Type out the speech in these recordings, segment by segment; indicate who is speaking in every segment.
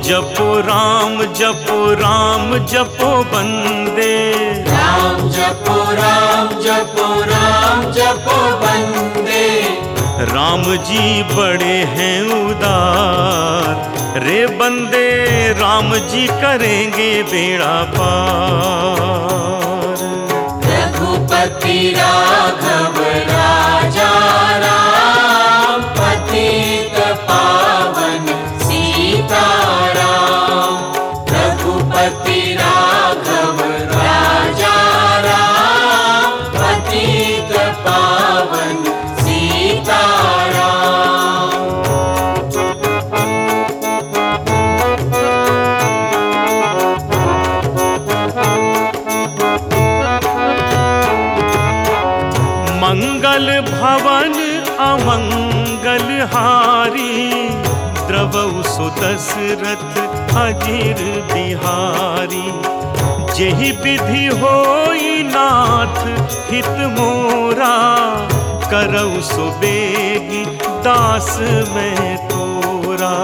Speaker 1: जपो राम जपो राम जपो बंदे।
Speaker 2: राम जपो राम जपो राम जपो बंदे।
Speaker 1: राम जी बड़े हैं उदार रे बंदे, राम जी करेंगे बेड़ा पार।
Speaker 2: रघुपति राघव राजा राम, पतित पावन सीताराम। रघुपति राघव राजा राम, पतित पावन सीताराम।
Speaker 1: मंगल भवन अमंगल हारी, द्रवउ सो दशरथ अजीर बिहारी। जेहि विधि होई नाथ हित मोरा, करऊ सो बेगी दास मैं तोरा।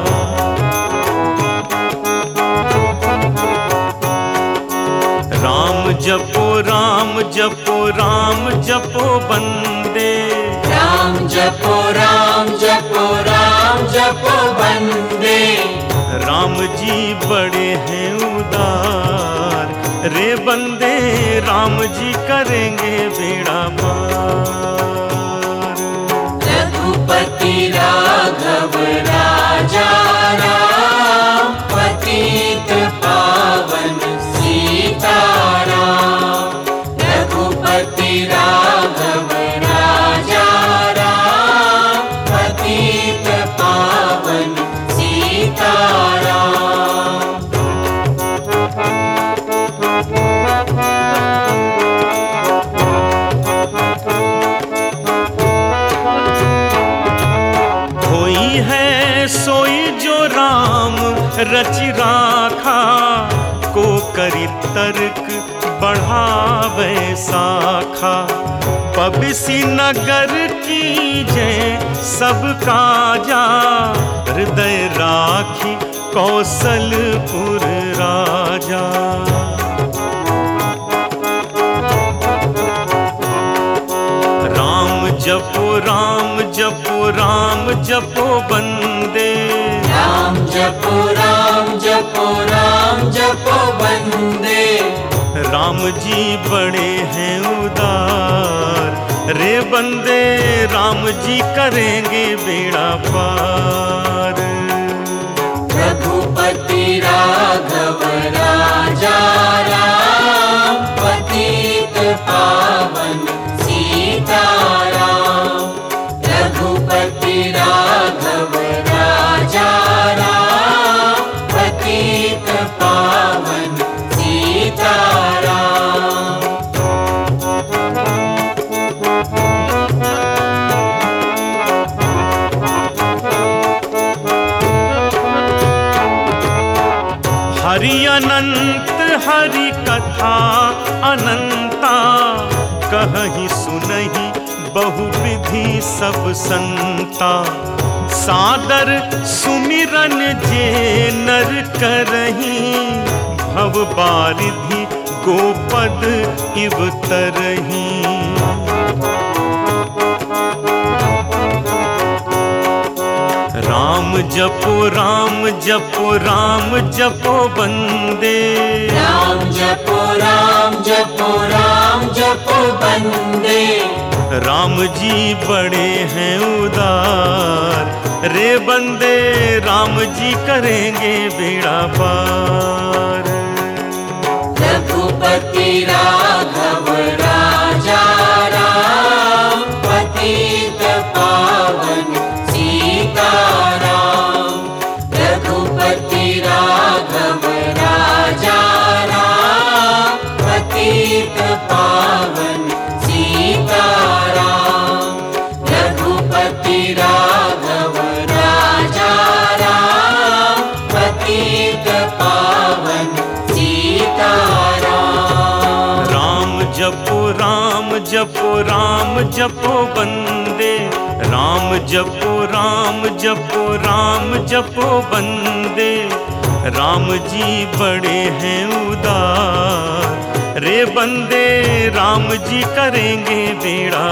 Speaker 1: राम जपो राम जपो राम जपो बंदे।
Speaker 2: राम जपो राम जपो राम जपो बंदे।
Speaker 1: राम जी बड़े हैं उदार रे बंदे, राम जी करेंगे बेड़ा पार।
Speaker 2: रघुपति राघव राजा राम, पतित पावन सीताराम। रघुपति राघव राजा राम, पतित पावन सीताराम।
Speaker 1: होई है सोई जो राम रचि राखा, को करी तर्क बढ़ावे शाखा। पबिसी नगर की जय सब काजा, हृदय राखी कौशलपुर राजा। राम जपो राम जपो राम जपो बंदे।
Speaker 2: राम जपो राम जपो राम जपो बंदे।
Speaker 1: राम जी बड़े हैं उदार रे बंदे, राम जी करेंगे बेड़ा पार।
Speaker 2: रघुपति राघव राजा राम, पतित पावन सीताराम। रघुपति राघव राजा राम, पतित पावन सीताराम।
Speaker 1: हरि अनंत हरि कथा अनंता, कहहि सुनहि बहुविधि सब संता। सादर सुमिरन जे नर करही, भव बारिधि गोपद इव तरही। राम जपो राम जपो राम जपो बंदे।
Speaker 2: राम जपो राम जपो राम जपो बंदे।
Speaker 1: राम जी बड़े हैं उदार रे बंदे, राम जी करेंगे बेड़ा पार।
Speaker 2: रघुपति राघव राजा राम, पतित पावन सीताराम। रघुपति राघव राजा राम, पतित पावन सीताराम। रघुपति राघव राजा राम, पतित पावन सीताराम।
Speaker 1: राम जपो राम जपो राम जपो बंदे। राम जपो राम जपो राम जपो बंदे। राम जी बड़े हैं उदार, रे बंदे राम जी करेंगे बेड़ा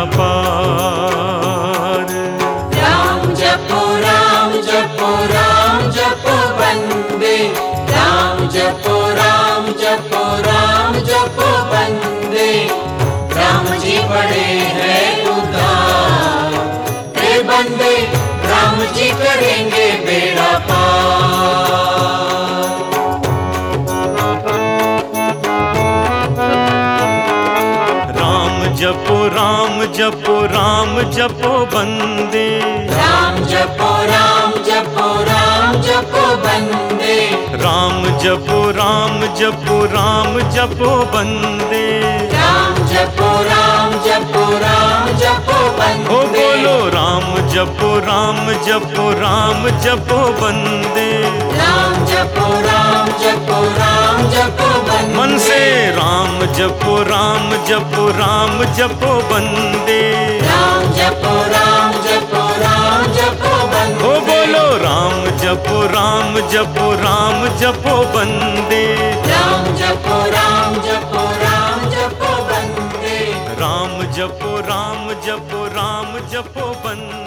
Speaker 1: पार।
Speaker 2: राम जपो राम जपो राम जपो बंदे, राम जपो राम जपो राम जपो बंदे, राम जी बड़े हैं उदार, रे बंदे राम जी करेंगे बेड़ा पार।
Speaker 1: जपो राम जपो राम जपो बंदे,
Speaker 2: राम जपो राम जपो राम जपो बंदे,
Speaker 1: राम जपो राम जपो राम जपो बंदे,
Speaker 2: राम जपो राम जपो राम जपो बंदे।
Speaker 1: ओ बोलो राम जपो राम जपो राम जपो बंदे,
Speaker 2: राम जपो राम जपो राम जपो बंदे।
Speaker 1: मन से राम जपो राम जपो राम जपो बंदे,
Speaker 2: राम जपो राम जपो राम जपो बंदे।
Speaker 1: ओ बोलो राम जपो राम जपो राम जपो बंदे,
Speaker 2: राम जपो राम जपो राम जपो बंदे।
Speaker 1: राम जपो राम जपो राम जपो बंदे।